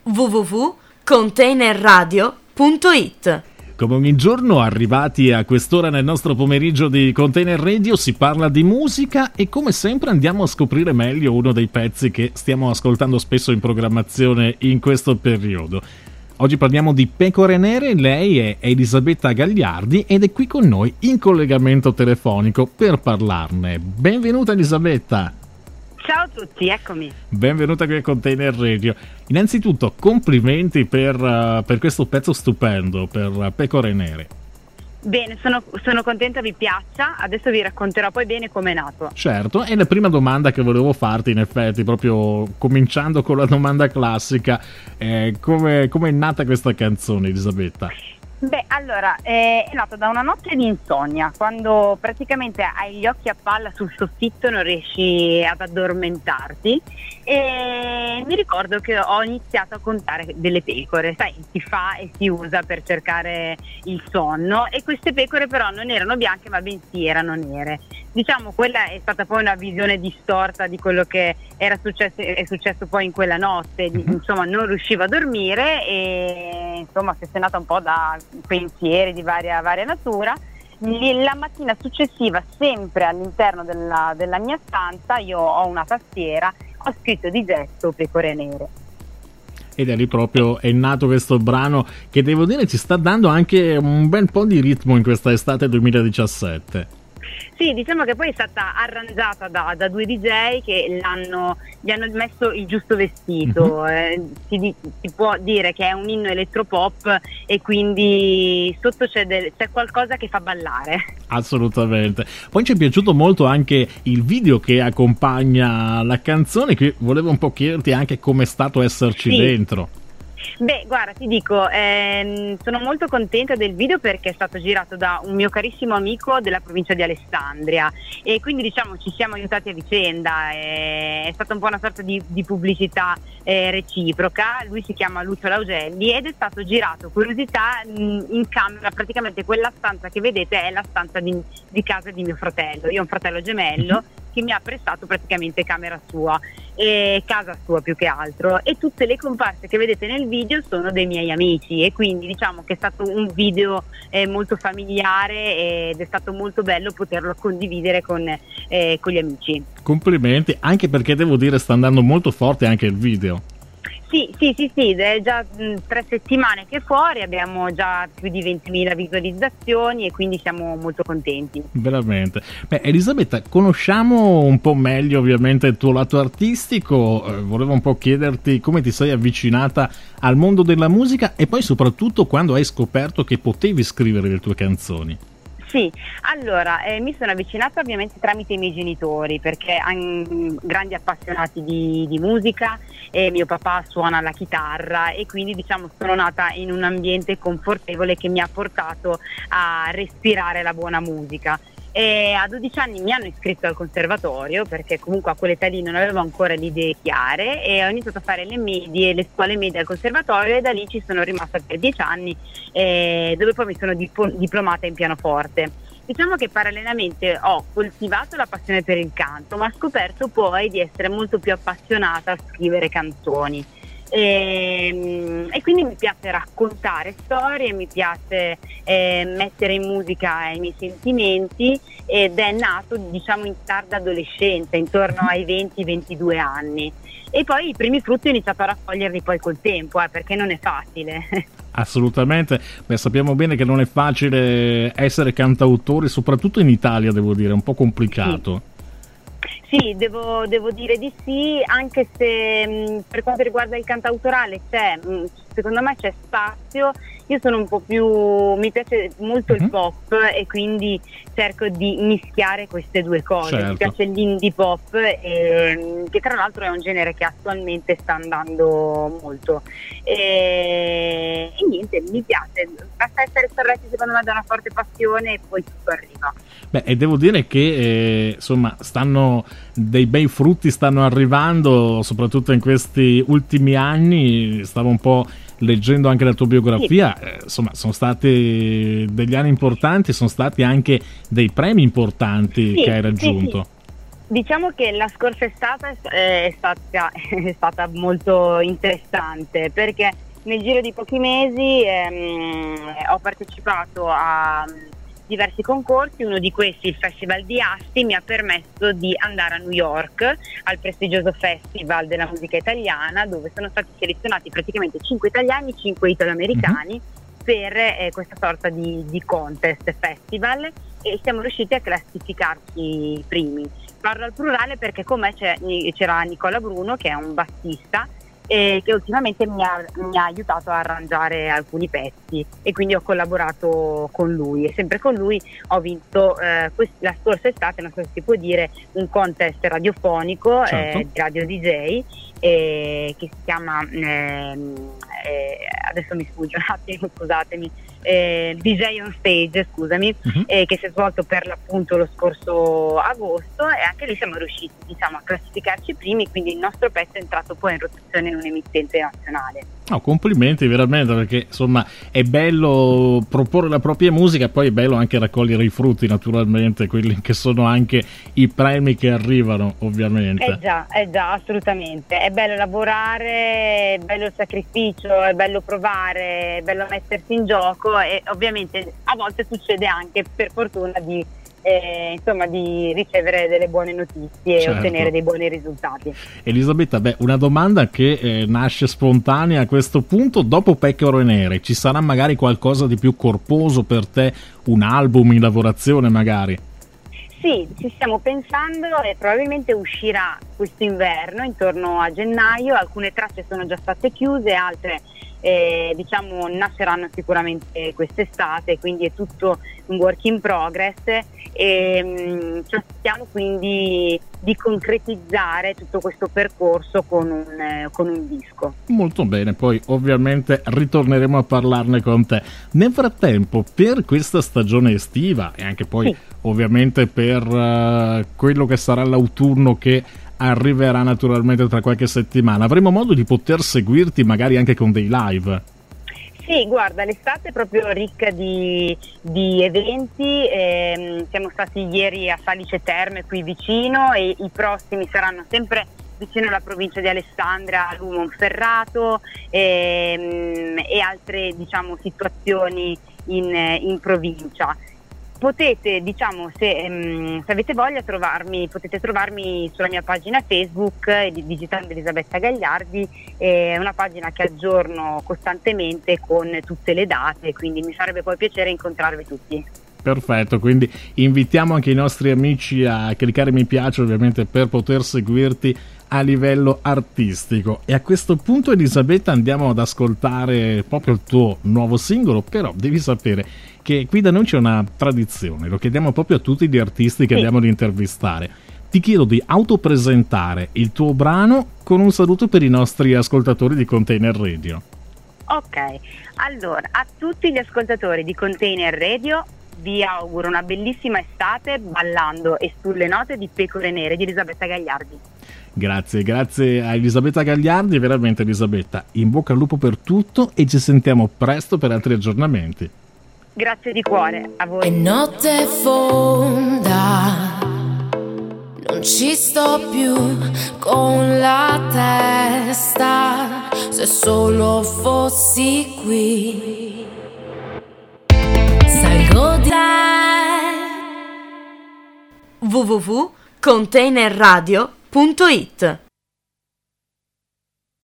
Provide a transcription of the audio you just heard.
www.containerradio.it. Come ogni giorno, arrivati a quest'ora nel nostro pomeriggio di Container Radio, si parla di musica e come sempre andiamo a scoprire meglio uno dei pezzi che stiamo ascoltando spesso in programmazione in questo periodo. Oggi parliamo di Pecore Nere, lei è Elisabetta Gagliardi ed è qui con noi in collegamento telefonico per parlarne. Benvenuta Elisabetta! Ciao a tutti, eccomi. Benvenuta qui a Container Radio. Innanzitutto complimenti per questo pezzo stupendo, per Pecore Nere. Bene, sono contenta vi piaccia, adesso vi racconterò poi bene come è nato. Certo, è la prima domanda che volevo farti in effetti, proprio cominciando con la domanda classica, come è nata questa canzone Elisabetta? Beh, allora, è nata da una notte di insonnia, quando praticamente hai gli occhi a palla sul soffitto, non riesci ad addormentarti, e mi ricordo che ho iniziato a contare delle pecore, sai, si fa e si usa per cercare il sonno, e queste pecore però non erano bianche ma bensì erano nere. Diciamo, quella è stata poi una visione distorta di quello che è successo poi in quella notte, insomma non riuscivo a dormire e insomma ossessionata un po' da pensieri di varia natura. La mattina successiva, sempre all'interno della mia stanza, io ho una tastiera, ho scritto di gesto Pecore Nere. Ed è lì proprio è nato questo brano che devo dire ci sta dando anche un bel po' di ritmo in questa estate 2017. Sì, diciamo che poi è stata arrangiata da due DJ che gli hanno messo il giusto vestito. Si può dire che è un inno elettropop e quindi sotto c'è qualcosa che fa ballare. Assolutamente. Poi ci è piaciuto molto anche il video che accompagna la canzone, che volevo un po' chiederti anche come è stato esserci dentro. Beh, guarda, ti dico, sono molto contenta del video perché è stato girato da un mio carissimo amico della provincia di Alessandria e quindi diciamo ci siamo aiutati a vicenda, è stata un po' una sorta di pubblicità reciproca. Lui si chiama Lucio Laugelli ed è stato girato, curiosità, in camera. Praticamente quella stanza che vedete è la stanza di casa di mio fratello. Io ho un fratello gemello che mi ha prestato praticamente camera sua, casa sua più che altro, e tutte le comparse che vedete nel video sono dei miei amici e quindi diciamo che è stato un video molto familiare ed è stato molto bello poterlo condividere con gli amici. Complimenti, anche perché devo dire sta andando molto forte anche il video. Sì, è già 3 settimane che è fuori, abbiamo già più di 20.000 visualizzazioni e quindi siamo molto contenti. Veramente. Beh, Elisabetta, conosciamo un po' meglio ovviamente il tuo lato artistico, volevo un po' chiederti come ti sei avvicinata al mondo della musica e poi soprattutto quando hai scoperto che potevi scrivere le tue canzoni. Sì, allora mi sono avvicinata ovviamente tramite i miei genitori perché hanno grandi appassionati di musica e mio papà suona la chitarra e quindi diciamo sono nata in un ambiente confortevole che mi ha portato a respirare la buona musica. E a 12 anni mi hanno iscritto al conservatorio perché comunque a quell'età lì non avevo ancora le idee chiare e ho iniziato a fare le scuole medie al conservatorio e da lì ci sono rimasta per 10 anni dove poi mi sono diplomata in pianoforte. Diciamo che parallelamente ho coltivato la passione per il canto ma ho scoperto poi di essere molto più appassionata a scrivere canzoni. E quindi mi piace raccontare storie, mi piace mettere in musica i miei sentimenti ed è nato diciamo in tarda adolescenza, intorno ai 20-22 anni e poi i primi frutti ho iniziato a raccoglierli poi col tempo perché non è facile. Assolutamente, beh, sappiamo bene che non è facile essere cantautori, soprattutto in Italia, devo dire, è un po' complicato. Sì, devo dire di sì, anche se per quanto riguarda il cantautorale secondo me c'è spazio. Io sono un po' mi piace molto il pop e quindi cerco di mischiare queste due cose. Certo. Mi piace l'indie pop che tra l'altro è un genere che attualmente sta andando molto e niente, mi piace, basta essere sorretti secondo me da una forte passione e poi tutto arriva. Beh, e devo dire che insomma dei bei frutti stanno arrivando soprattutto in questi ultimi anni. Stavo un po' leggendo anche la tua biografia, insomma sono stati degli anni importanti, sono stati anche dei premi importanti che hai raggiunto. Diciamo che la scorsa estate è stata molto interessante, perché nel giro di pochi mesi ho partecipato a diversi concorsi. Uno di questi, il Festival di Asti, mi ha permesso di andare a New York al prestigioso Festival della musica italiana, dove sono stati selezionati praticamente 5 italiani, 5 italoamericani per questa sorta di contest festival, e siamo riusciti a classificarci primi. Parlo al plurale perché con me c'era Nicola Bruno, che è un bassista, che ultimamente mi ha aiutato a arrangiare alcuni pezzi, e quindi ho collaborato con lui, e sempre con lui ho vinto la scorsa estate, non so se si può dire, un contest radiofonico, certo, di radio DJ, che si chiama adesso mi sfugge un attimo, scusatemi, DJ on Stage, scusami, che si è svolto per l'appunto lo scorso agosto, e anche lì siamo riusciti, diciamo, a classificarci primi, quindi il nostro pezzo è entrato poi in rotazione in un'emittente nazionale. No, complimenti veramente, perché insomma è bello proporre la propria musica, poi è bello anche raccogliere i frutti, naturalmente, quelli che sono anche i premi che arrivano, ovviamente. Già, assolutamente. È bello lavorare, è bello il sacrificio, è bello provare, è bello mettersi in gioco, e ovviamente a volte succede anche, per fortuna, di ricevere delle buone notizie e certo, ottenere dei buoni risultati. Elisabetta, una domanda che nasce spontanea a questo punto: dopo Pecore Nere ci sarà magari qualcosa di più corposo per te, un album in lavorazione magari? Sì, ci stiamo pensando, e probabilmente uscirà questo inverno, intorno a gennaio. Alcune tracce sono già state chiuse, altre nasceranno sicuramente quest'estate, quindi è tutto un work in progress, e ci aspettiamo quindi di concretizzare tutto questo percorso con un disco. Molto bene, poi ovviamente ritorneremo a parlarne con te. Nel frattempo, per questa stagione estiva, e anche poi ovviamente per quello che sarà l'autunno, che arriverà naturalmente tra qualche settimana, avremo modo di poter seguirti magari anche con dei live? Sì, guarda, l'estate è proprio ricca di eventi. Siamo stati ieri a Salice Terme, qui vicino, e i prossimi saranno sempre vicino alla provincia di Alessandria, a Monferrato, e altre, diciamo, situazioni in provincia. Potete, diciamo, se avete voglia, potete trovarmi sulla mia pagina Facebook, digitando Elisabetta Gagliardi, una pagina che aggiorno costantemente con tutte le date, quindi mi farebbe poi piacere incontrarvi tutti. Perfetto, quindi invitiamo anche i nostri amici a cliccare mi piace, ovviamente, per poter seguirti a livello artistico. E a questo punto, Elisabetta, andiamo ad ascoltare proprio il tuo nuovo singolo. Però devi sapere che qui da noi c'è una tradizione, lo chiediamo proprio a tutti gli artisti che andiamo ad intervistare. Ti chiedo di autopresentare il tuo brano con un saluto per i nostri ascoltatori di Container Radio. Ok, allora, a tutti gli ascoltatori di Container Radio vi auguro una bellissima estate ballando e sulle note di Pecore Nere di Elisabetta Gagliardi. Grazie a Elisabetta Gagliardi, veramente, Elisabetta, in bocca al lupo per tutto, e ci sentiamo presto per altri aggiornamenti. Grazie di cuore a voi. È notte fonda, non ci sto più con la testa, se solo fossi qui salgo di www.containerradio.it